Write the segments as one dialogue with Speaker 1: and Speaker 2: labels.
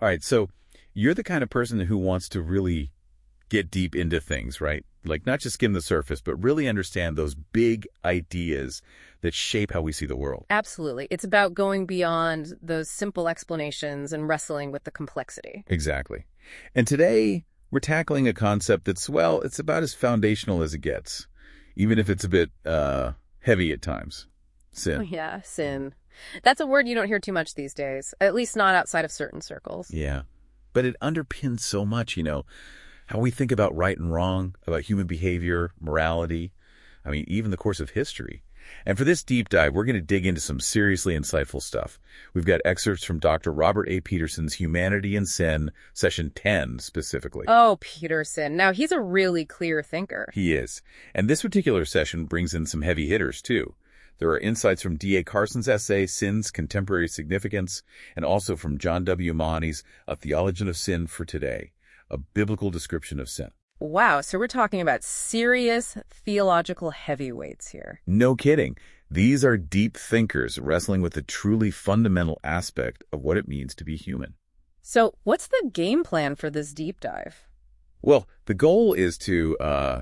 Speaker 1: All right, so you're the kind of person who wants to really get deep into things, right? Like not just skim the surface, but really understand those big ideas that shape how we see the world.
Speaker 2: Absolutely. It's about going beyond those simple explanations and wrestling with the complexity.
Speaker 1: Exactly. And today, we're tackling a concept that's, well, it's about as foundational as it gets, even if it's a bit heavy at times. Sin.
Speaker 2: Oh, yeah, sin. That's a word you don't hear too much these days, at least not outside of certain circles.
Speaker 1: Yeah. But it underpins so much, how we think about right and wrong, about human behavior, morality, even the course of history. And for this deep dive, we're going to dig into some seriously insightful stuff. We've got excerpts from Dr. Robert A. Peterson's Humanity and Sin, session 10 specifically.
Speaker 2: Oh, Peterson. Now, he's a really clear thinker.
Speaker 1: He is. And this particular session brings in some heavy hitters, too. There are insights from D.A. Carson's essay, Sin's Contemporary Significance, and also from John W. Mahoney's A Theologian of Sin for Today, a biblical description of sin.
Speaker 2: Wow, so we're talking about serious theological heavyweights here.
Speaker 1: No kidding. These are deep thinkers wrestling with the truly fundamental aspect of what it means to be human.
Speaker 2: So what's the game plan for this deep dive?
Speaker 1: Well, the goal is to,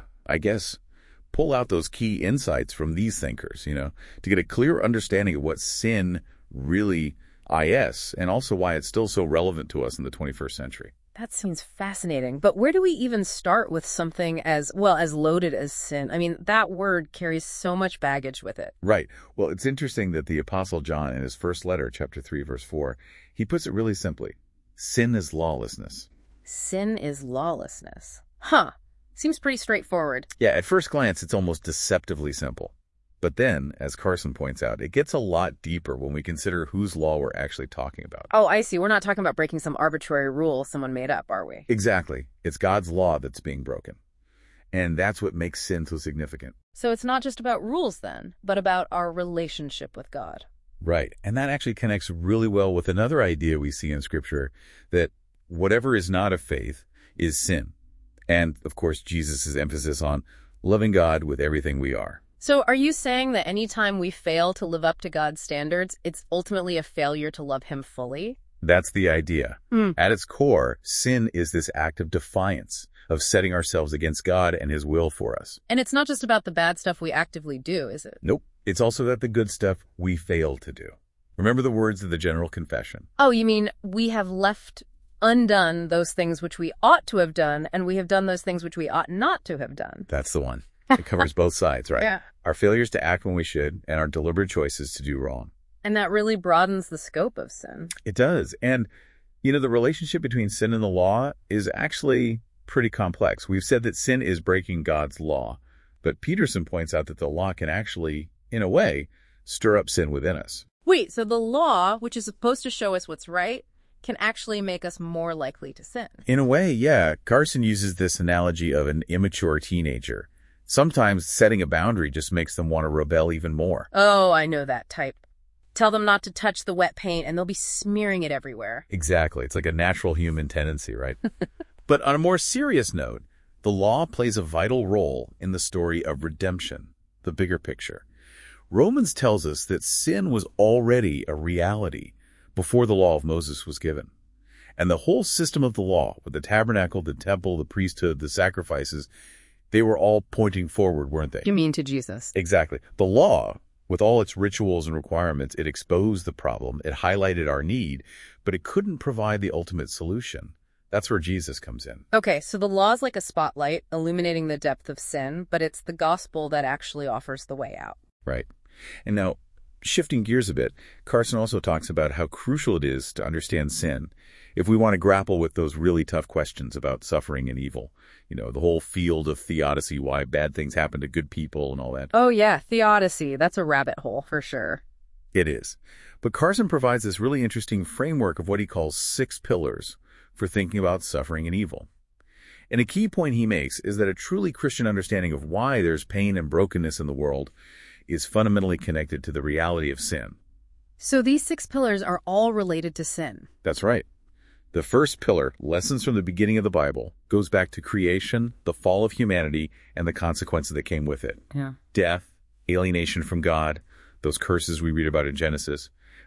Speaker 1: pull out those key insights from these thinkers, to get a clear understanding of what sin really is, and also why it's still so relevant to us in the 21st century.
Speaker 2: That seems fascinating. But where do we even start with something as loaded as sin? That word carries so much baggage with it.
Speaker 1: Right. Well, it's interesting that the Apostle John, in his first letter, chapter 3, verse 4, he puts it really simply. Sin is lawlessness.
Speaker 2: Sin is lawlessness. Huh. Seems pretty straightforward.
Speaker 1: Yeah, at first glance, it's almost deceptively simple. But then, as Carson points out, it gets a lot deeper when we consider whose law we're actually talking about.
Speaker 2: Oh, I see. We're not talking about breaking some arbitrary rule someone made up, are we?
Speaker 1: Exactly. It's God's law that's being broken. And that's what makes sin so significant.
Speaker 2: So it's not just about rules then, but about our relationship with God.
Speaker 1: Right. And that actually connects really well with another idea we see in Scripture, that whatever is not of faith is sin. And, of course, Jesus' emphasis on loving God with everything we are.
Speaker 2: So are you saying that anytime we fail to live up to God's standards, it's ultimately a failure to love him fully?
Speaker 1: That's the idea. At its core, sin is this act of defiance, of setting ourselves against God and his will for us.
Speaker 2: And it's not just about the bad stuff we actively do, is it?
Speaker 1: Nope. It's also about the good stuff we fail to do. Remember the words of the General Confession.
Speaker 2: Oh, you mean we have left undone those things which we ought to have done, and we have done those things which we ought not to have done.
Speaker 1: That's the one. It covers both sides, right?
Speaker 2: Yeah.
Speaker 1: Our failures to act when we should, and our deliberate choices to do wrong.
Speaker 2: And that really broadens the scope of sin.
Speaker 1: It does. And, the relationship between sin and the law is actually pretty complex. We've said that sin is breaking God's law, but Peterson points out that the law can actually, in a way, stir up sin within us.
Speaker 2: Wait, so the law, which is supposed to show us what's right, can actually make us more likely to sin?
Speaker 1: In a way, yeah. Carson uses this analogy of an immature teenager. Sometimes setting a boundary just makes them want to rebel even more.
Speaker 2: Oh, I know that type. Tell them not to touch the wet paint, and they'll be smearing it everywhere.
Speaker 1: Exactly. It's like a natural human tendency, right? But on a more serious note, the law plays a vital role in the story of redemption, the bigger picture. Romans tells us that sin was already a reality before the law of Moses was given. And the whole system of the law, with the tabernacle, the temple, the priesthood, the sacrifices, they were all pointing forward, weren't they?
Speaker 2: You mean to Jesus?
Speaker 1: Exactly. The law, with all its rituals and requirements, it exposed the problem, it highlighted our need, but it couldn't provide the ultimate solution. That's where Jesus comes in.
Speaker 2: Okay, so the law is like a spotlight illuminating the depth of sin, but it's the gospel that actually offers the way out.
Speaker 1: Right. And now, shifting gears a bit, Carson also talks about how crucial it is to understand sin if we want to grapple with those really tough questions about suffering and evil. The whole field of theodicy, why bad things happen to good people and all that.
Speaker 2: Oh yeah, theodicy. That's a rabbit hole for sure.
Speaker 1: It is. But Carson provides this really interesting framework of what he calls 6 pillars for thinking about suffering and evil. And a key point he makes is that a truly Christian understanding of why there's pain and brokenness in the world is fundamentally connected to the reality of sin.
Speaker 2: So these 6 pillars are all related to sin.
Speaker 1: That's right. The first pillar, lessons from the beginning of the Bible, goes back to creation, the fall of humanity, and the consequences that came with it.
Speaker 2: Yeah.
Speaker 1: Death, alienation from God, those curses we read about in Genesis.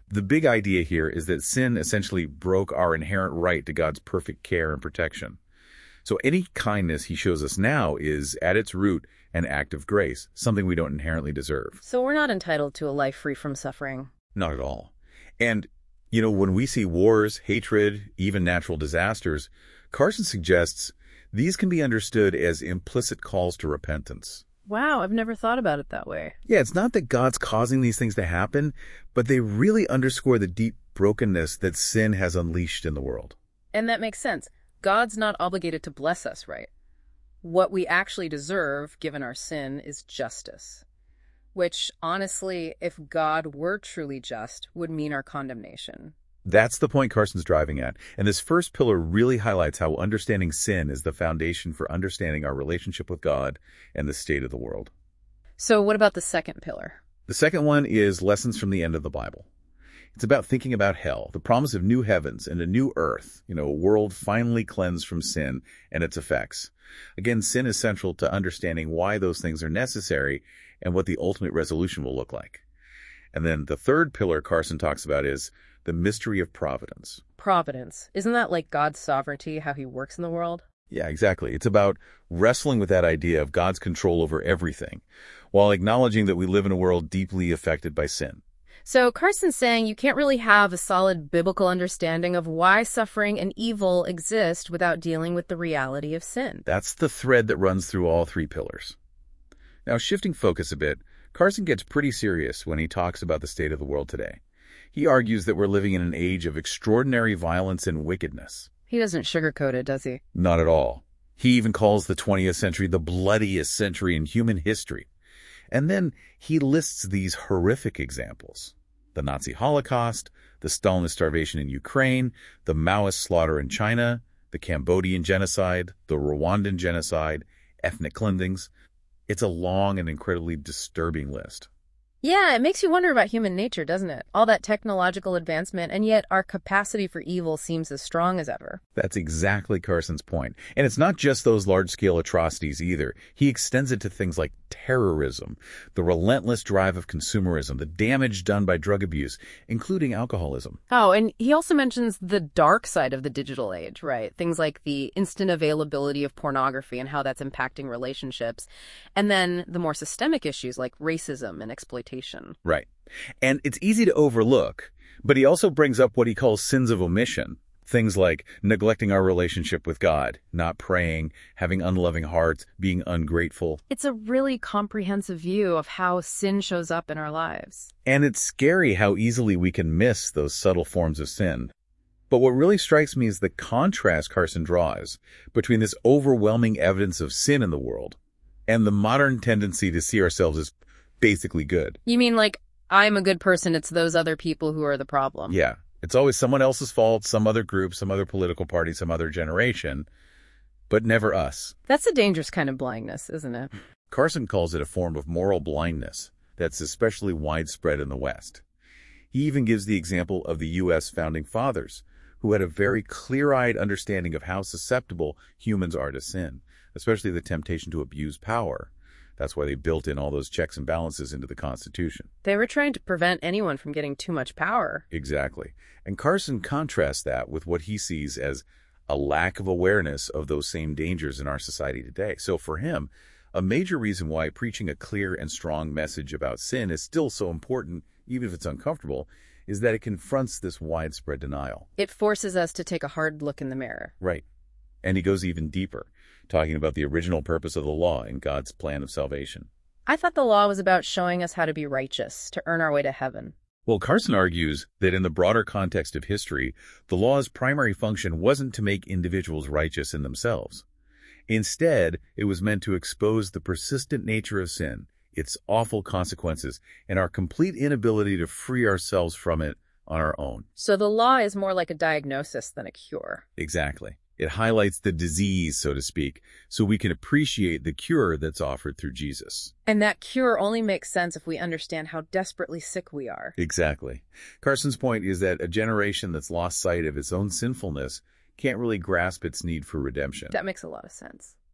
Speaker 1: The big idea here is that sin essentially broke our inherent right to God's perfect care and protection. So any kindness he shows us now is, at its root, an act of grace, something we don't inherently deserve.
Speaker 2: So we're not entitled to a life free from suffering.
Speaker 1: Not at all. And, when we see wars, hatred, even natural disasters, Carson suggests these can be understood as implicit calls to repentance.
Speaker 2: Wow, I've never thought about it that way.
Speaker 1: Yeah, it's not that God's causing these things to happen, but they really underscore the deep brokenness that sin has unleashed in the world.
Speaker 2: And that makes sense. God's not obligated to bless us, right? What we actually deserve, given our sin, is justice. Which, honestly, if God were truly just, would mean our condemnation.
Speaker 1: That's the point Carson's driving at. And this first pillar really highlights how understanding sin is the foundation for understanding our relationship with God and the state of the world.
Speaker 2: So what about the second pillar?
Speaker 1: The second one is lessons from the end of the Bible. It's about thinking about hell, the promise of new heavens and a new earth, a world finally cleansed from sin and its effects. Again, sin is central to understanding why those things are necessary and what the ultimate resolution will look like. And then the third pillar Carson talks about is the mystery of providence.
Speaker 2: Providence. Isn't that like God's sovereignty, how he works in the world?
Speaker 1: Yeah, exactly. It's about wrestling with that idea of God's control over everything, while acknowledging that we live in a world deeply affected by sin.
Speaker 2: So Carson's saying you can't really have a solid biblical understanding of why suffering and evil exist without dealing with the reality of sin.
Speaker 1: That's the thread that runs through all three pillars. Now, shifting focus a bit, Carson gets pretty serious when he talks about the state of the world today. He argues that we're living in an age of extraordinary violence and wickedness.
Speaker 2: He doesn't sugarcoat it, does he?
Speaker 1: Not at all. He even calls the 20th century the bloodiest century in human history. And then he lists these horrific examples: the Nazi Holocaust, the Stalinist starvation in Ukraine, the Maoist slaughter in China, the Cambodian genocide, the Rwandan genocide, ethnic cleansings. It's a long and incredibly disturbing list.
Speaker 2: Yeah, it makes you wonder about human nature, doesn't it? All that technological advancement, and yet our capacity for evil seems as strong as ever.
Speaker 1: That's exactly Carson's point. And it's not just those large-scale atrocities either. He extends it to things like terrorism, the relentless drive of consumerism, the damage done by drug abuse, including alcoholism.
Speaker 2: Oh, and he also mentions the dark side of the digital age, right? Things like the instant availability of pornography and how that's impacting relationships. And then the more systemic issues like racism and exploitation.
Speaker 1: Right. And it's easy to overlook, but he also brings up what he calls sins of omission. Things like neglecting our relationship with God, not praying, having unloving hearts, being ungrateful.
Speaker 2: It's a really comprehensive view of how sin shows up in our lives.
Speaker 1: And it's scary how easily we can miss those subtle forms of sin. But what really strikes me is the contrast Carson draws between this overwhelming evidence of sin in the world and the modern tendency to see ourselves as basically good.
Speaker 2: You mean like, I'm a good person, it's those other people who are the problem?
Speaker 1: Yeah. It's always someone else's fault, some other group, some other political party, some other generation, but never us.
Speaker 2: That's a dangerous kind of blindness, isn't it?
Speaker 1: Carson calls it a form of moral blindness that's especially widespread in the West. He even gives the example of the U.S. founding fathers, who had a very clear-eyed understanding of how susceptible humans are to sin, especially the temptation to abuse power. That's why they built in all those checks and balances into the Constitution.
Speaker 2: They were trying to prevent anyone from getting too much power.
Speaker 1: Exactly. And Carson contrasts that with what he sees as a lack of awareness of those same dangers in our society today. So for him, a major reason why preaching a clear and strong message about sin is still so important, even if it's uncomfortable, is that it confronts this widespread denial.
Speaker 2: It forces us to take a hard look in the mirror.
Speaker 1: Right. And he goes even deeper, talking about the original purpose of the law and God's plan of salvation.
Speaker 2: I thought the law was about showing us how to be righteous, to earn our way to heaven.
Speaker 1: Well, Carson argues that in the broader context of history, the law's primary function wasn't to make individuals righteous in themselves. Instead, it was meant to expose the persistent nature of sin, its awful consequences, and our complete inability to free ourselves from it on our own.
Speaker 2: So the law is more like a diagnosis than a cure.
Speaker 1: Exactly. It highlights the disease, so to speak, so we can appreciate the cure that's offered through Jesus.
Speaker 2: And that cure only makes sense if we understand how desperately sick we are.
Speaker 1: Exactly. Carson's point is that a generation that's lost sight of its own sinfulness can't really grasp its need for redemption.
Speaker 2: That makes a lot of sense.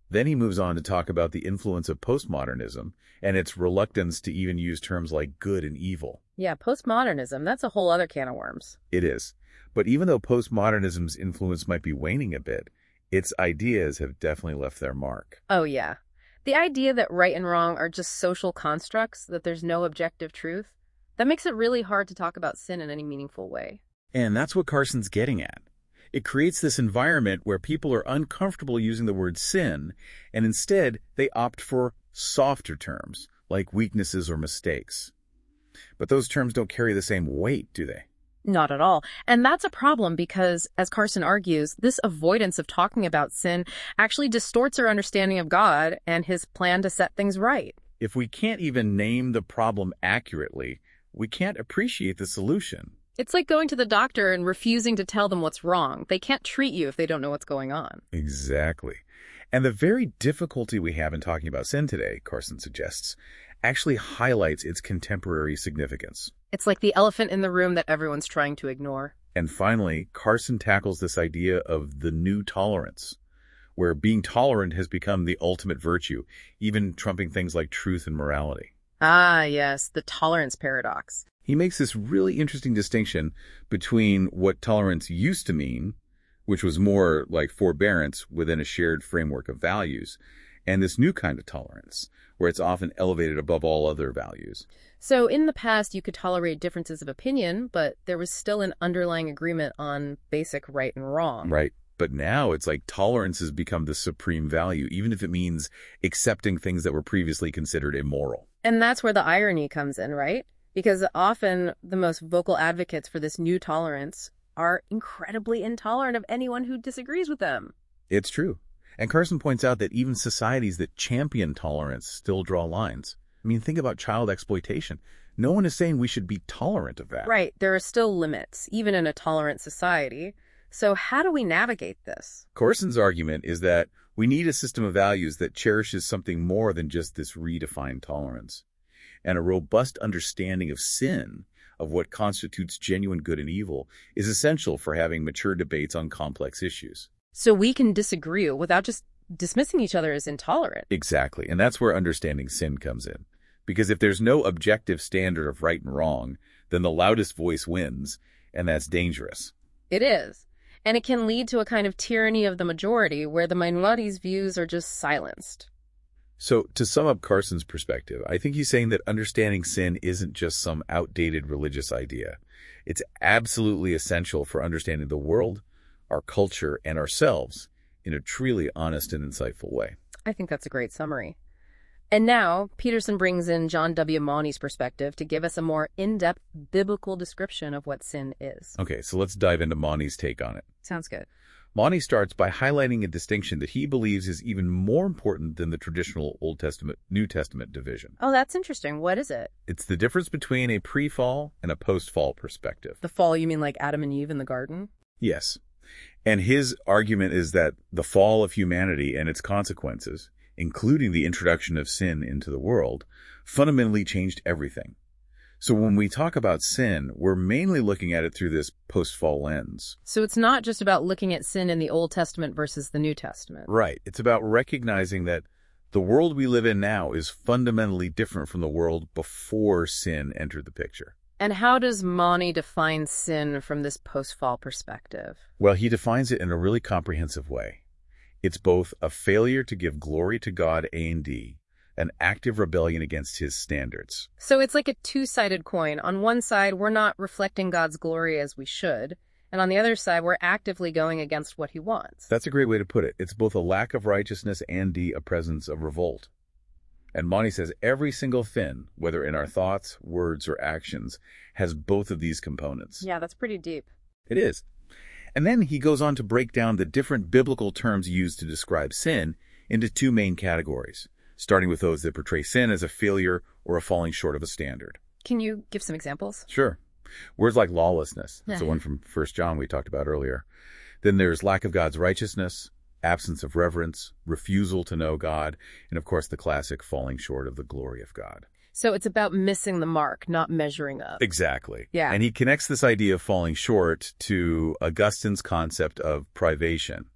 Speaker 1: Then he moves on to talk about the influence of postmodernism and its reluctance to even use terms like good and evil.
Speaker 2: Yeah, postmodernism, that's a whole other can of worms.
Speaker 1: It is. But even though postmodernism's influence might be waning a bit, its ideas have definitely left their mark.
Speaker 2: Oh, yeah. The idea that right and wrong are just social constructs, that there's no objective truth, that makes it really hard to talk about sin in any meaningful way.
Speaker 1: And that's what Carson's getting at. It creates this environment where people are uncomfortable using the word sin, and instead they opt for softer terms, like weaknesses or mistakes. But those terms don't carry the same weight, do they?
Speaker 2: Not at all. And that's a problem because, as Carson argues, this avoidance of talking about sin actually distorts our understanding of God and his plan to set things right.
Speaker 1: If we can't even name the problem accurately, we can't appreciate the solution.
Speaker 2: It's like going to the doctor and refusing to tell them what's wrong. They can't treat you if they don't know what's going on.
Speaker 1: Exactly. And the very difficulty we have in talking about sin today, Carson suggests, actually highlights its contemporary significance.
Speaker 2: It's like the elephant in the room that everyone's trying to ignore.
Speaker 1: And finally, Carson tackles this idea of the new tolerance, where being tolerant has become the ultimate virtue, even trumping things like truth and morality.
Speaker 2: Ah, yes, the tolerance paradox.
Speaker 1: He makes this really interesting distinction between what tolerance used to mean, which was more like forbearance within a shared framework of values, and this new kind of tolerance, where it's often elevated above all other values.
Speaker 2: So in the past, you could tolerate differences of opinion, but there was still an underlying agreement on basic right and wrong.
Speaker 1: Right. But now it's like tolerance has become the supreme value, even if it means accepting things that were previously considered immoral.
Speaker 2: And that's where the irony comes in, right? Because often the most vocal advocates for this new tolerance are incredibly intolerant of anyone who disagrees with them.
Speaker 1: It's true. And Carson points out that even societies that champion tolerance still draw lines. I mean, think about child exploitation. No one is saying we should be tolerant of that.
Speaker 2: Right. There are still limits, even in a tolerant society. So how do we navigate this?
Speaker 1: Carson's argument is that we need a system of values that cherishes something more than just this redefined tolerance. And a robust understanding of sin, of what constitutes genuine good and evil, is essential for having mature debates on complex issues.
Speaker 2: So we can disagree without just dismissing each other as intolerant.
Speaker 1: Exactly. And that's where understanding sin comes in. Because if there's no objective standard of right and wrong, then the loudest voice wins, and that's dangerous.
Speaker 2: It is. And it can lead to a kind of tyranny of the majority where the minority's views are just silenced.
Speaker 1: So to sum up Carson's perspective, I think he's saying that understanding sin isn't just some outdated religious idea. It's absolutely essential for understanding the world, our culture, and ourselves in a truly honest and insightful way.
Speaker 2: I think that's a great summary. And now, Peterson brings in John W. Mauney's perspective to give us a more in-depth biblical description of what sin is.
Speaker 1: Okay, so let's dive into Mauney's take on it.
Speaker 2: Sounds good.
Speaker 1: Mauney starts by highlighting a distinction that he believes is even more important than the traditional Old Testament, New Testament division.
Speaker 2: Oh, that's interesting. What is it?
Speaker 1: It's the difference between a pre-fall and a post-fall perspective.
Speaker 2: The fall, you mean like Adam and Eve in the garden?
Speaker 1: Yes. And his argument is that the fall of humanity and its consequences, including the introduction of sin into the world, fundamentally changed everything. So when we talk about sin, we're mainly looking at it through this post-fall lens.
Speaker 2: So it's not just about looking at sin in the Old Testament versus the New Testament.
Speaker 1: Right. It's about recognizing that the world we live in now is fundamentally different from the world before sin entered the picture.
Speaker 2: And how does Mauney define sin from this post-fall perspective?
Speaker 1: Well, he defines it in a really comprehensive way. It's both a failure to give glory to God, A and D, an active rebellion against his standards.
Speaker 2: So it's like a two-sided coin. On one side, we're not reflecting God's glory as we should. And on the other side, we're actively going against what he wants.
Speaker 1: That's a great way to put it. It's both a lack of righteousness and D, a presence of revolt. And Mauney says every single sin, whether in our thoughts, words, or actions, has both of these components.
Speaker 2: Yeah, that's pretty deep.
Speaker 1: It is. And then he goes on to break down the different biblical terms used to describe sin into two main categories, starting with those that portray sin as a failure or a falling short of a standard.
Speaker 2: Can you give some examples?
Speaker 1: Sure. Words like lawlessness. That's the one from 1 John we talked about earlier. Then there's lack of God's righteousness, absence of reverence, refusal to know God, and of course the classic falling short of the glory of God.
Speaker 2: So it's about missing the mark, not measuring up.
Speaker 1: Exactly.
Speaker 2: Yeah.
Speaker 1: And he connects this idea of falling short to Augustine's concept of privation,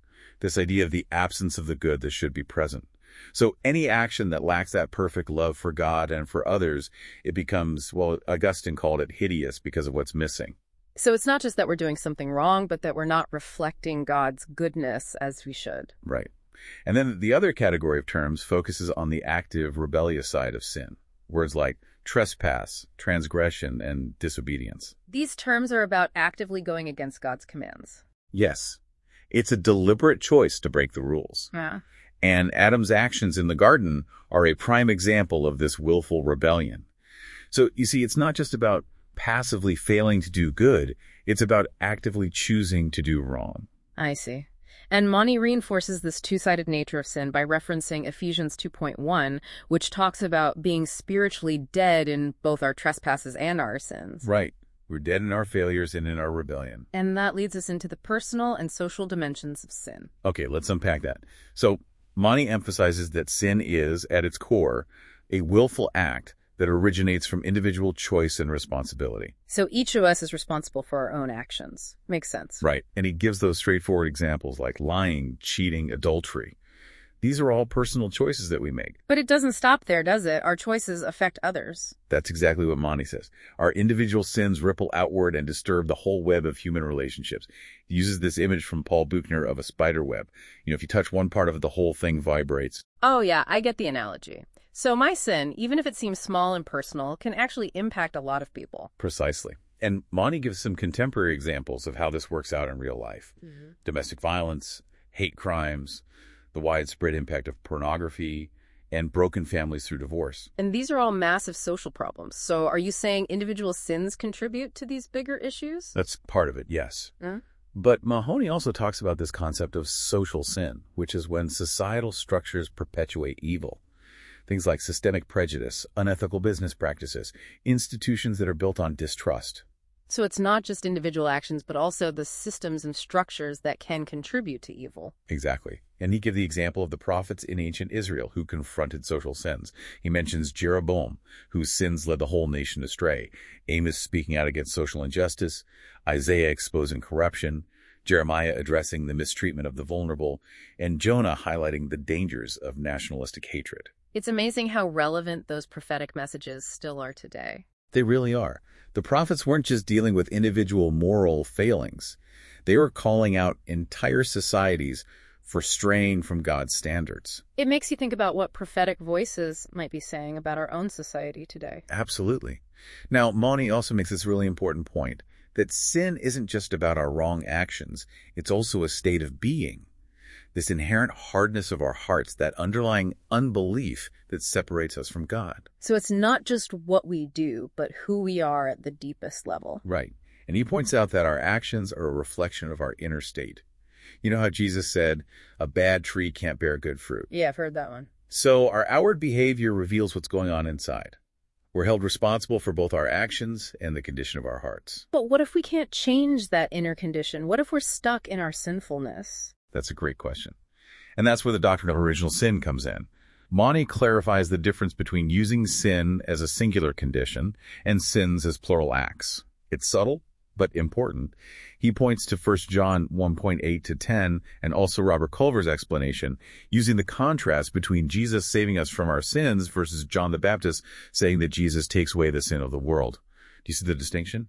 Speaker 1: this idea of the absence of the good that should be present. So any action that lacks that perfect love for God and for others, it becomes, well, Augustine called it hideous because of what's missing.
Speaker 2: So it's not just that we're doing something wrong, but that we're not reflecting God's goodness as we should.
Speaker 1: Right. And then the other category of terms focuses on the active, rebellious side of sin. Words like trespass, transgression, and disobedience.
Speaker 2: These terms are about actively going against God's commands.
Speaker 1: Yes. It's a deliberate choice to break the rules.
Speaker 2: Yeah.
Speaker 1: And Adam's actions in the garden are a prime example of this willful rebellion. So, you see, it's not just about passively failing to do good. It's about actively choosing to do wrong.
Speaker 2: I see. And Mani reinforces this two-sided nature of sin by referencing Ephesians 2.1, which talks about being spiritually dead in both our trespasses and our sins.
Speaker 1: Right. We're dead in our failures and in our rebellion.
Speaker 2: And that leads us into the personal and social dimensions of sin.
Speaker 1: Okay, let's unpack that. So, Mani emphasizes that sin is, at its core, a willful act that originates from individual choice and responsibility.
Speaker 2: So each of us is responsible for our own actions. Makes sense.
Speaker 1: Right. And he gives those straightforward examples like lying, cheating, adultery. These are all personal choices that we make.
Speaker 2: But it doesn't stop there, does it? Our choices affect others.
Speaker 1: That's exactly what Mani says. Our individual sins ripple outward and disturb the whole web of human relationships. He uses this image from Paul Buchner of a spider web. If you touch one part of it, the whole thing vibrates.
Speaker 2: Oh, yeah, I get the analogy. So my sin, even if it seems small and personal, can actually impact a lot of people.
Speaker 1: Precisely. And Mani gives some contemporary examples of how this works out in real life. Domestic violence, hate crimes, the widespread impact of pornography, and broken families through divorce.
Speaker 2: And these are all massive social problems. So are you saying individual sins contribute to these bigger issues?
Speaker 1: That's part of it, yes. But Mahoney also talks about this concept of social sin, which is when societal structures perpetuate evil. Things like systemic prejudice, unethical business practices, institutions that are built on distrust.
Speaker 2: So it's not just individual actions, but also the systems and structures that can contribute to evil.
Speaker 1: Exactly. And he gives the example of the prophets in ancient Israel who confronted social sins. He mentions Jeroboam, whose sins led the whole nation astray, Amos speaking out against social injustice, Isaiah exposing corruption, Jeremiah addressing the mistreatment of the vulnerable, and Jonah highlighting the dangers of nationalistic hatred.
Speaker 2: It's amazing how relevant those prophetic messages still are today.
Speaker 1: They really are. The prophets weren't just dealing with individual moral failings. They were calling out entire societies for straying from God's standards.
Speaker 2: It makes you think about what prophetic voices might be saying about our own society today.
Speaker 1: Absolutely. Now, Mani also makes this really important point, that sin isn't just about our wrong actions. It's also a state of being. This inherent hardness of our hearts, that underlying unbelief that separates us from God.
Speaker 2: So it's not just what we do, but who we are at the deepest level.
Speaker 1: Right. And he points out that our actions are a reflection of our inner state. You know how Jesus said, a bad tree can't bear good fruit?
Speaker 2: Yeah, I've heard that one.
Speaker 1: So our outward behavior reveals what's going on inside. We're held responsible for both our actions and the condition of our hearts.
Speaker 2: But what if we can't change that inner condition? What if we're stuck in our sinfulness?
Speaker 1: That's a great question. And that's where the doctrine of original sin comes in. Mani clarifies the difference between using sin as a singular condition and sins as plural acts. It's subtle, but important. He points to 1 John 1.8 to 10 and also Robert Culver's explanation, using the contrast between Jesus saving us from our sins versus John the Baptist saying that Jesus takes away the sin of the world. Do you see the distinction?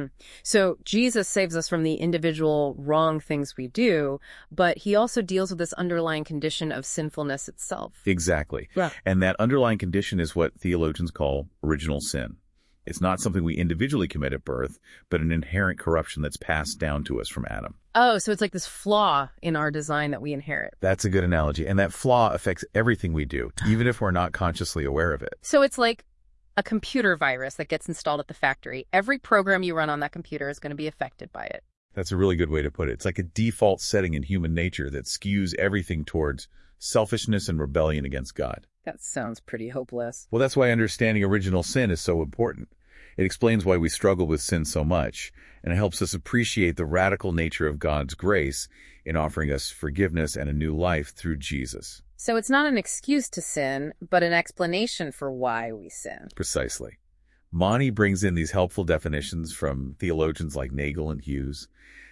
Speaker 2: So Jesus saves us from the individual wrong things we do, but he also deals with this underlying condition of sinfulness itself.
Speaker 1: Exactly.
Speaker 2: Yeah.
Speaker 1: And that underlying condition is what theologians call original sin. It's not something we individually commit at birth, but an inherent corruption that's passed down to us from Adam.
Speaker 2: Oh, so it's like this flaw in our design that we inherit.
Speaker 1: That's a good analogy. And that flaw affects everything we do, even if we're not consciously aware of it.
Speaker 2: So it's like a computer virus that gets installed at the factory. Every program you run on that computer is going to be affected by it.
Speaker 1: That's a really good way to put it. It's like a default setting in human nature that skews everything towards selfishness and rebellion against God.
Speaker 2: That sounds pretty hopeless.
Speaker 1: Well, that's why understanding original sin is so important. It explains why we struggle with sin so much, and it helps us appreciate the radical nature of God's grace in offering us forgiveness and a new life through Jesus.
Speaker 2: So it's not an excuse to sin, but an explanation for why we sin.
Speaker 1: Precisely. Mani brings in these helpful definitions from theologians like Nagel and Hughes.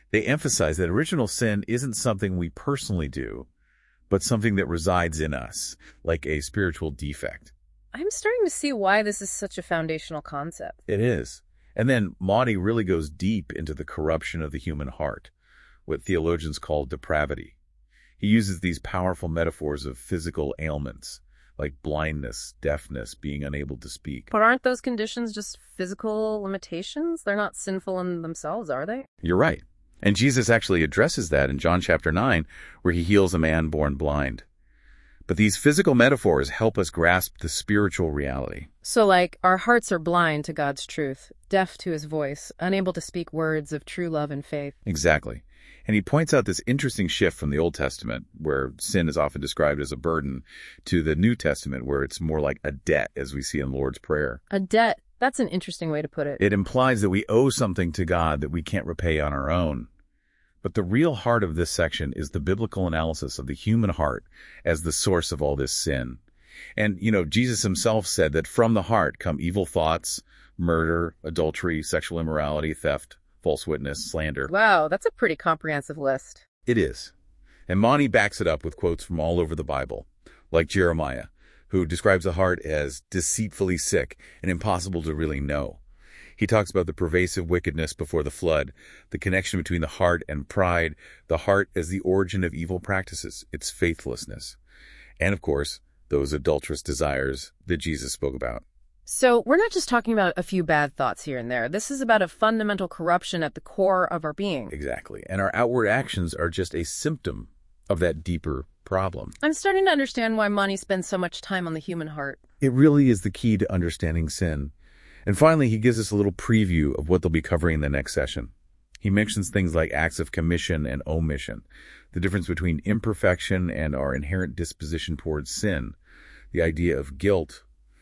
Speaker 1: They emphasize that original sin isn't something we personally do, but something that resides in us, like a spiritual defect.
Speaker 2: I'm starting to see why this is such a foundational concept.
Speaker 1: It is. And then Maudie really goes deep into the corruption of the human heart, what theologians call depravity. He uses these powerful metaphors of physical ailments, like blindness, deafness, being unable to speak.
Speaker 2: But aren't those conditions just physical limitations? They're not sinful in themselves, are they?
Speaker 1: You're right. And Jesus actually addresses that in John chapter 9, where he heals a man born blind. But these physical metaphors help us grasp the spiritual reality.
Speaker 2: So, like, our hearts are blind to God's truth, deaf to his voice, unable to speak words of true love and faith.
Speaker 1: Exactly. And he points out this interesting shift from the Old Testament, where sin is often described as a burden, to the New Testament, where it's more like a debt, as we see in Lord's Prayer.
Speaker 2: A debt. That's an interesting way to put it.
Speaker 1: It implies that we owe something to God that we can't repay on our own. But the real heart of this section is the biblical analysis of the human heart as the source of all this sin. And, Jesus himself said that from the heart come evil thoughts, murder, adultery, sexual immorality, theft, false witness, slander.
Speaker 2: Wow, that's a pretty comprehensive list.
Speaker 1: It is. And Maudie backs it up with quotes from all over the Bible, like Jeremiah, who describes the heart as deceitfully sick and impossible to really know. He talks about the pervasive wickedness before the flood, the connection between the heart and pride, the heart as the origin of evil practices, its faithlessness, and, of course, those adulterous desires that Jesus spoke about.
Speaker 2: So we're not just talking about a few bad thoughts here and there. This is about a fundamental corruption at the core of our being.
Speaker 1: Exactly. And our outward actions are just a symptom of that deeper problem.
Speaker 2: I'm starting to understand why Mani spends so much time on the human heart.
Speaker 1: It really is the key to understanding sin. And finally, he gives us a little preview of what they'll be covering in the next session. He mentions things like acts of commission and omission, the difference between imperfection and our inherent disposition towards sin, the idea of guilt,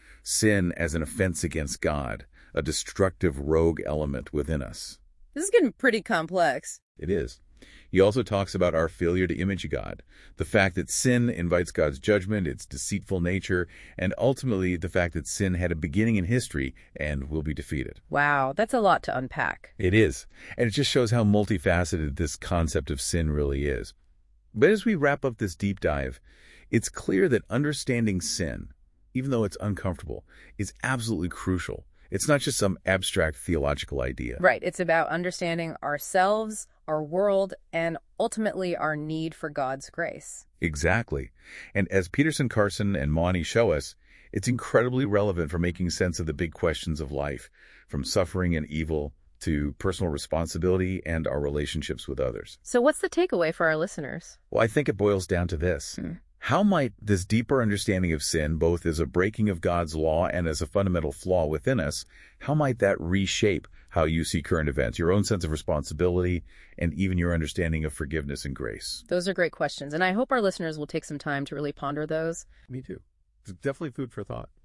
Speaker 1: sin as an offense against God, a destructive rogue element within us.
Speaker 2: This is getting pretty complex.
Speaker 1: It is. He also talks about our failure to image God, the fact that sin invites God's judgment, its deceitful nature, and ultimately the fact that sin had a beginning in history and will be defeated.
Speaker 2: Wow, that's a lot to unpack.
Speaker 1: It is. And it just shows how multifaceted this concept of sin really is. But as we wrap up this deep dive, it's clear that understanding sin, even though it's uncomfortable, is absolutely crucial. It's not just some abstract theological idea.
Speaker 2: Right. It's about understanding ourselves, our world, and ultimately our need for God's grace.
Speaker 1: Exactly. And as Peterson Carson and Maudie show us, it's incredibly relevant for making sense of the big questions of life, from suffering and evil to personal responsibility and our relationships with others.
Speaker 2: So what's the takeaway for our listeners?
Speaker 1: Well, I think it boils down to this. How might this deeper understanding of sin, both as a breaking of God's law and as a fundamental flaw within us, how might that reshape how you see current events, your own sense of responsibility, and even your understanding of forgiveness and grace?
Speaker 2: Those are great questions, and I hope our listeners will take some time to really ponder those.
Speaker 1: Me too. It's definitely food for thought.